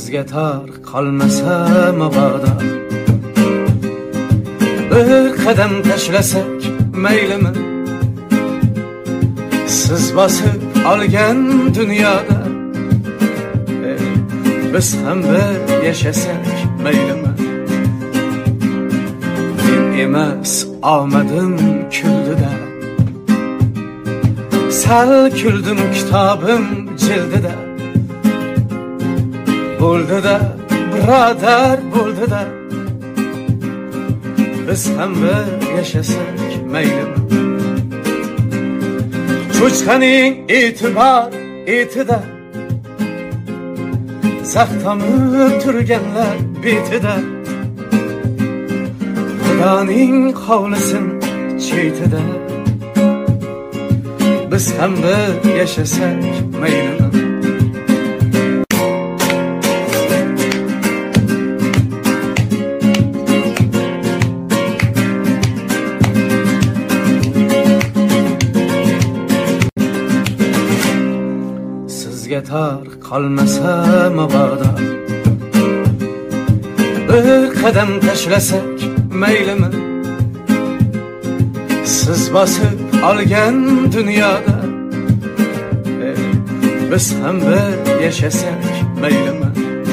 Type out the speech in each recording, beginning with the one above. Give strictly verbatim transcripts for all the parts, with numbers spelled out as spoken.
sizga tor qolmasa mabodo, bir qadam tashlasak maylimi? Siz bosib olgan dunyoda biz ham bir yashasak maylimi? Men emas omadim kuldida, sal kuldim kitobim jildida. Bo'ldi-da, birodar, bo'ldi-da, biz ham bir yashasak maylimi? Cho'chqaning e'tibor etida, zaxtamib turganlar betida, Xudoning hovlisin chetida, biz ham bir yashasak maylimi? Sizga tor qolmasa mabodo, bir qadam tashlasak maylimi? Siz bosib olgan dunyoda biz ham bir yashasak maylimi?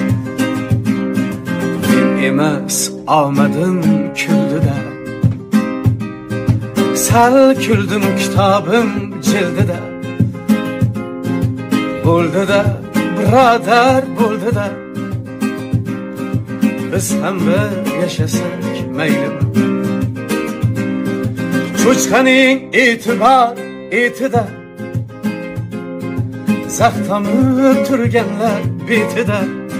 Men emas omadim kuldida, sal kuldim kitobim jildida. Bo'ldi-da, birodar, bo'ldi-da, biz ham bir yashasak maylimi? Cho'chqaning e'tibor etida, zaxtamib turganlar betida,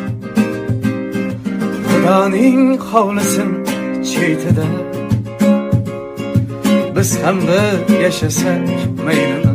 Xudoning hovlisin chetida, biz ham bir yashasak maylimi?